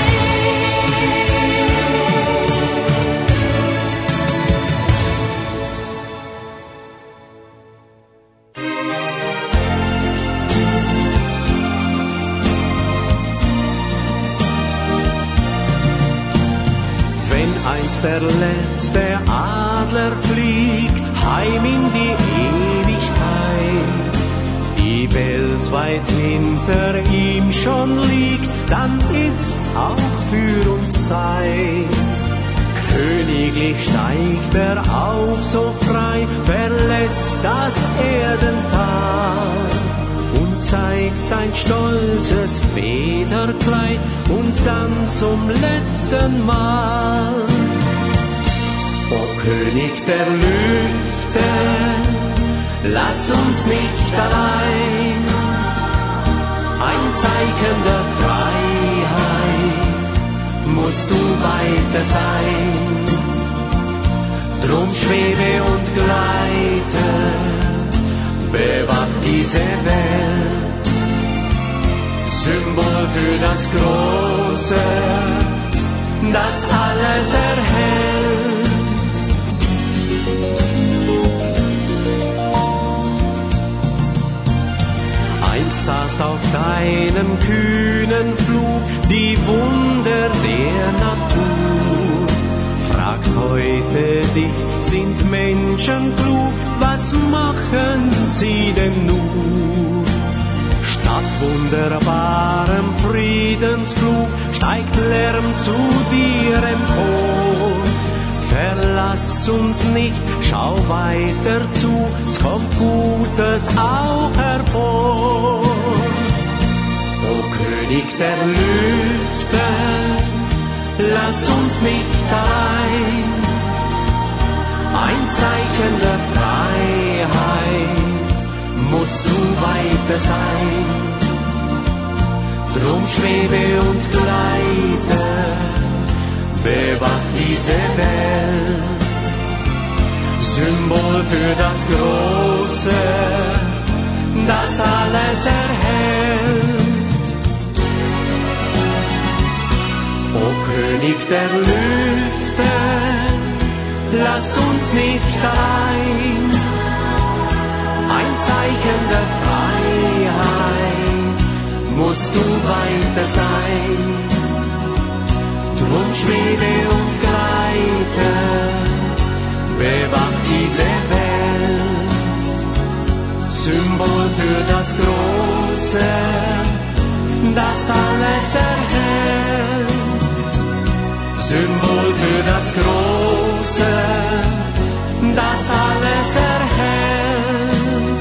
S5: Wenn einst der letzte Adler fliegt, heim in die Ewigkeit, die Welt weit hinter ihm schon liegt, dann ist's auch für uns Zeit. Königlich steigt er auf so frei, verlässt das Erdental und zeigt sein stolzes Federkleid uns dann zum letzten Mal. O König der Lüfte, lass uns nicht allein, ein Zeichen der Freiheit musst du weiter sein. Drum schwebe und gleite, bewacht diese Welt, Symbol für das Große, das alles erhält. Einst sahst auf deinem kühnen Flug die Wunder der Natur. Fragt heute dich, sind Menschen klug, was machen sie denn nur? Statt wunderbarem Friedensflug steigt Lärm zu dir empor. Verlass uns nicht, schau weiter zu, es kommt Gutes auch hervor. O König der Lüfte, lass uns nicht allein, ein Zeichen der Freiheit musst du weiter sein. Drum schwebe und gleite, bewacht diese Welt, Symbol für das Große, das alles erhält. O König der Lüfte, lass uns nicht allein. Ein Zeichen der Freiheit musst du weiter sein. Drum Schwede und Gleite, bewacht diese Welt. Symbol für das Große, das alles erhält. Symbol für das Große, das alles erhält.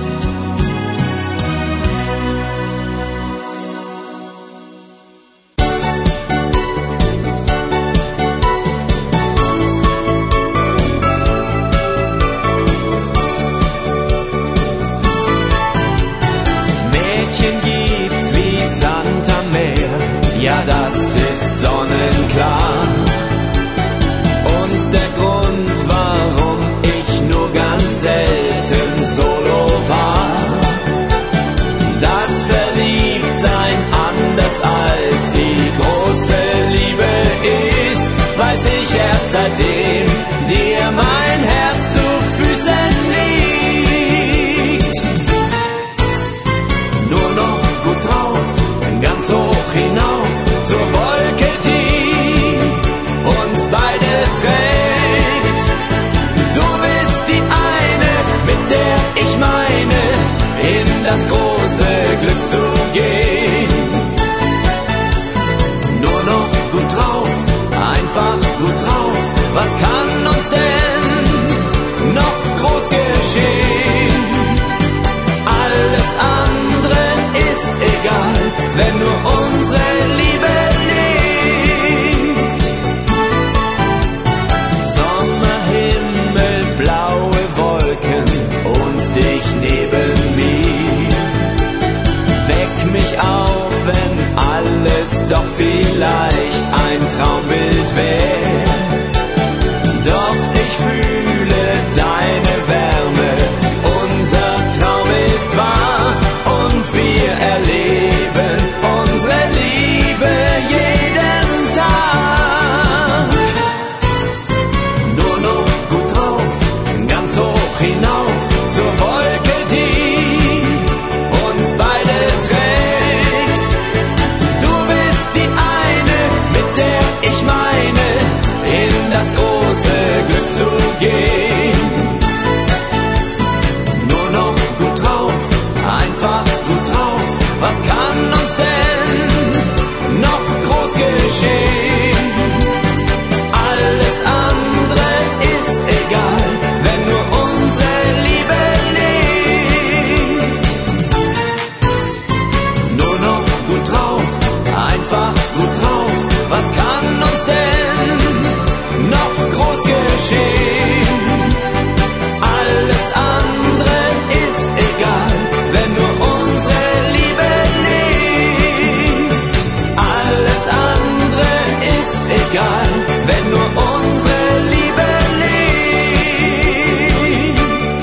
S7: Mädchen gibt's wie Sand am Meer, ja das ist sonnenklar. Und der Grund, warum ich nur ganz selten solo war, das Verliebtsein anders als die große Liebe ist, weiß ich erst seitdem dir mein Herz zu Füßen liegt. Nur noch gut drauf, ganz hoch hinauf zur Wolke, die uns beide trägt. Du bist die eine, mit der ich meine, in das große Glück zu gehen. Nur noch gut drauf, einfach gut drauf, was kann uns denn noch groß geschehen? Alles andere ist egal, wenn nur unsere Liebe lebt. Sommerhimmel, blaue Wolken und dich neben mir. Weck mich auf, wenn alles doch vielleicht ein Traumbild wäre. Doch ich fühle deine Wärme, unser Traum ist wahr und wir erleben unsere Liebe jeden Tag. Nur noch gut drauf, ganz hoch hinauf zur Wolke, die uns beide trägt. Du bist die eine, mit der ich meine, in das große Glück zu gehen. Nur noch gut drauf, einfach gut drauf, was kann uns denn noch groß geschehen? Alles andere ist egal, wenn nur unsere Liebe lebt. Nur noch gut drauf, einfach gut drauf, was kann uns denn noch groß geschehen? Alles andere ist egal, wenn nur unsere Liebe lebt. Alles andere ist egal, wenn nur unsere Liebe lebt.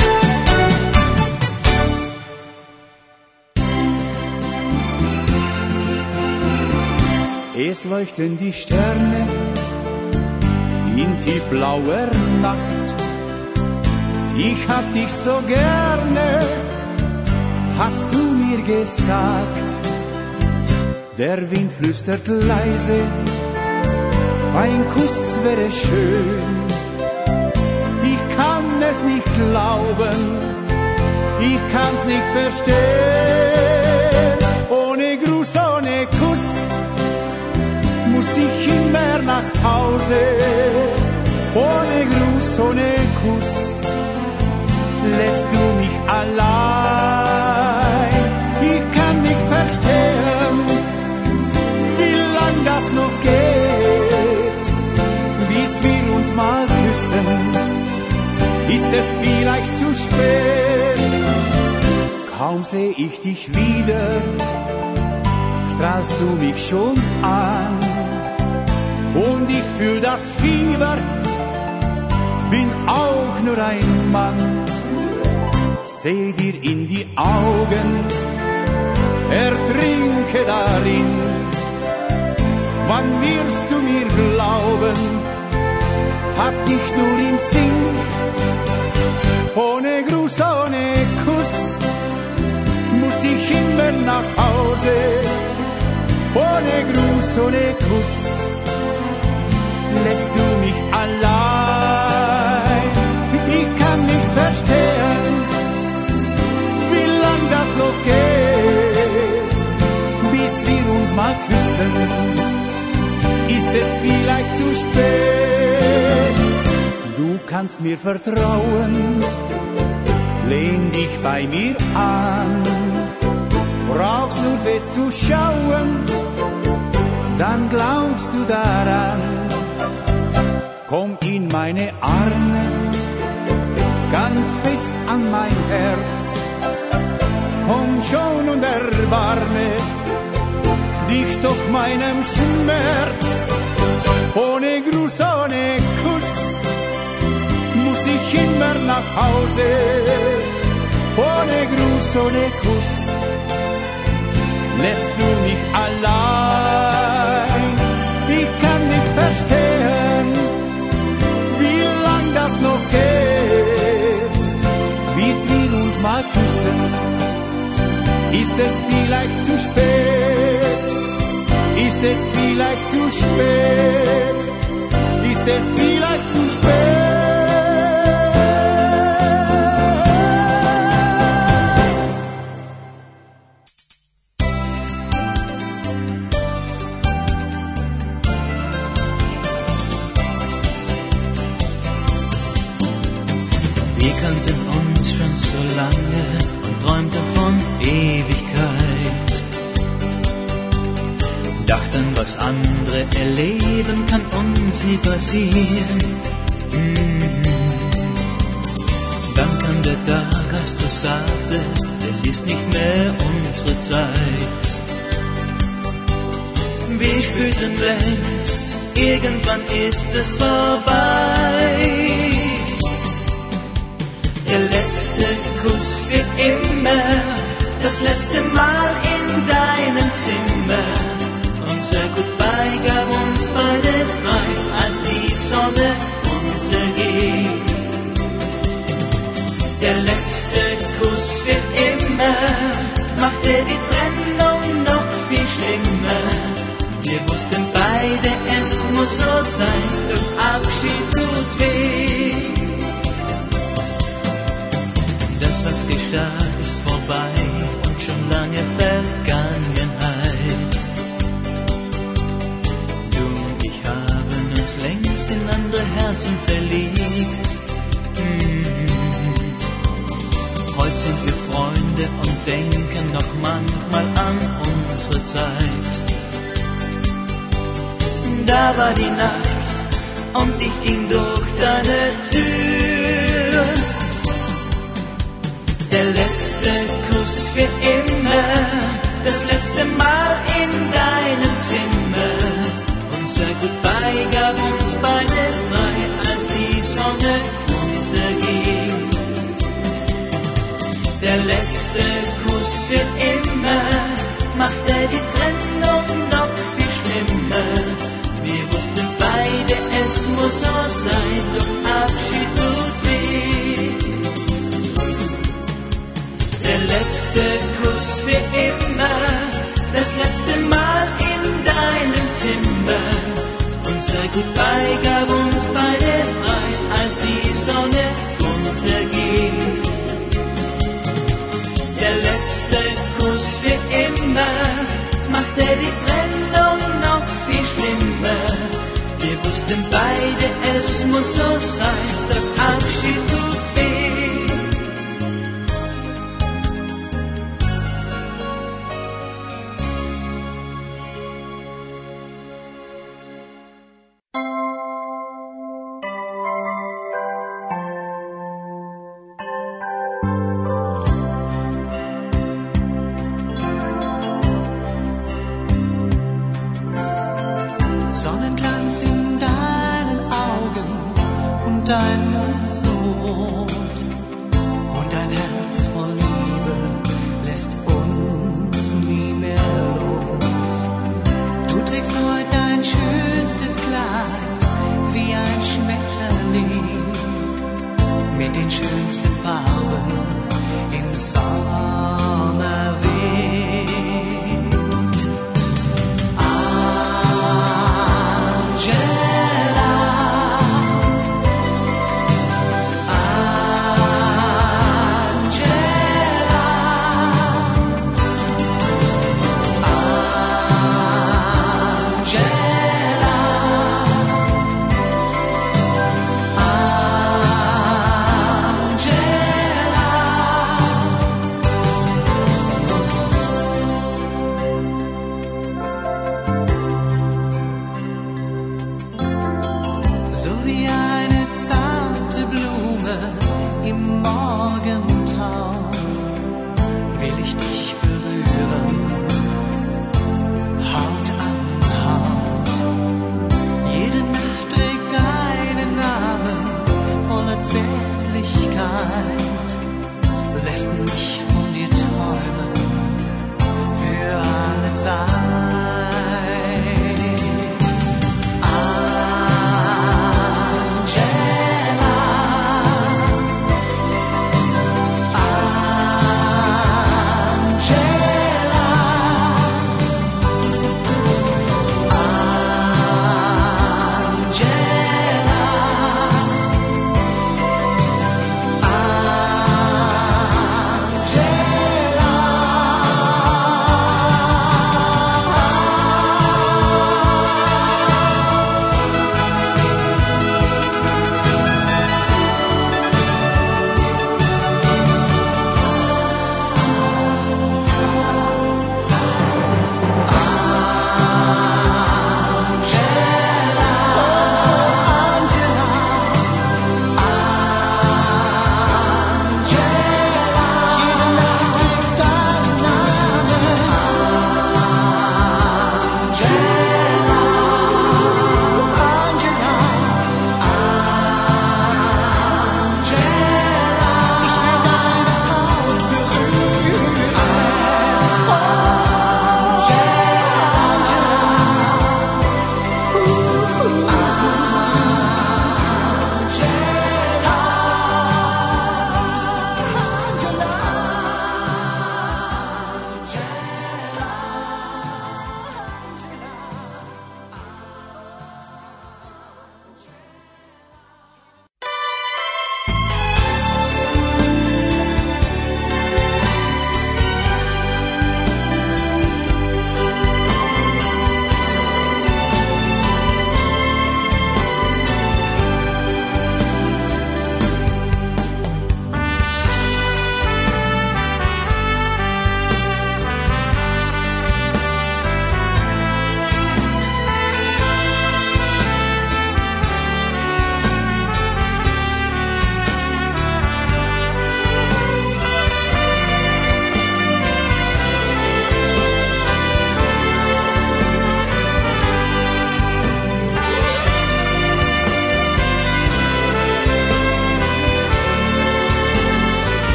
S8: Es leuchten die Sterne in die blaue Nacht. Ich hab dich so gerne, hast du mir gesagt. Der Wind flüstert leise, ein Kuss wäre schön. Ich kann es nicht glauben, ich kann's nicht verstehen. Ohne Gruß, ohne Kuss muss ich immer nach Hause. Ohne Gruß, ohne Kuss lässt du mich allein. Ich kann nicht verstehen, wie lang das noch geht, bis wir uns mal küssen. Ist es vielleicht zu spät? Kaum seh ich dich wieder, strahlst du mich schon an. Und ich fühl das Fieber, bin auch nur ein Mann. Seh dir in die Augen, ertrinke darin.
S9: wann wirst du mir glauben? Hab dich nur im Sinn, ohne Gruß, ohne Kuss, muss ich immer nach Hause. Ohne Gruß, ohne Kuss, lässt du mich allein. Ich kann nicht verstehen, wie lang das noch geht, bis wir uns mal küssen. Ist es vielleicht zu spät? Du kannst mir vertrauen, lehn dich bei mir an, brauchst nur fest zu schauen, dann glaubst du daran. Komm in meine Arme, ganz fest an mein Herz, komm schon und erbarme dich doch meinem Schmerz. Ohne Gruß, ohne Kuss, muss ich immer nach Hause. Ohne Gruß, ohne Kuss, lässt du mich allein. Ich kann nicht verstehen, wie lang das noch geht, bis wir uns mal küssen. Ist es vielleicht zu spät? Ist es vielleicht zu spät? Ist es vielleicht zu spät?
S7: Wir kannten uns schon so lange und träumten von Ewigkeit. Dachten, was andere erleben, kann uns nie passieren. Dann kam der Tag, als du sagtest, es ist nicht mehr unsere Zeit. Wir spürten längst, irgendwann ist es vorbei. Der letzte Kuss für immer, das letzte Mal in deinem Zimmer. Unser Goodbye gab uns beide frei, als die Sonne unterging. Der letzte Kuss für immer machte die Trennung noch viel schlimmer. Wir wussten beide, es muss so sein, doch Abschied tut weh. Das, was geschah, ist vorbei und schon lange Vergangenheit. Du und ich haben uns längst in andere Herzen verliebt. Heute sind wir Freunde und denken noch manchmal an unsere Zeit. Da war die Nacht und ich ging durch deine Tür. Der letzte Kuss für immer, das letzte Mal in deinem Zimmer. Unser Goodbye gab uns beide frei, als die Sonne unterging. Der letzte Kuss für immer machte die Trennung noch viel schlimmer. Wir wussten beide, es muss so sein, doch Abschied tut weh. Der letzte Kuss für immer, das letzte Mal in deinem Zimmer. Unser Goodbye gab uns beide frei, als die Sonne unterging. Der letzte Kuss für immer machte die Trennung noch viel schlimmer. Wir wussten beide, es muss so sein, doch Abschied tut weh.
S4: Sonnenglanz in deinen Augen und dein Mund so rot und dein Herz voll Liebe lässt uns nie mehr los. Du trägst heute ein schönsten Farben im Sommerwind.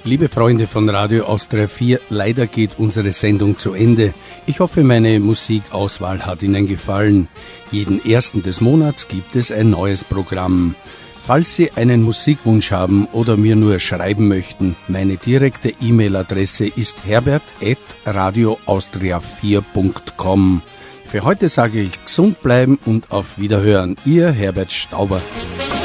S2: Liebe Freunde von Radio Austria 4, leider geht unsere Sendung zu Ende. Ich hoffe, meine Musikauswahl hat Ihnen gefallen. Jeden 1. des Monats gibt es ein neues Programm. Falls Sie einen Musikwunsch haben oder mir nur schreiben möchten, meine direkte E-Mail-Adresse ist herbert@radioaustria4.com. Für heute sage ich gesund bleiben und auf Wiederhören. Ihr Herbert Stauber.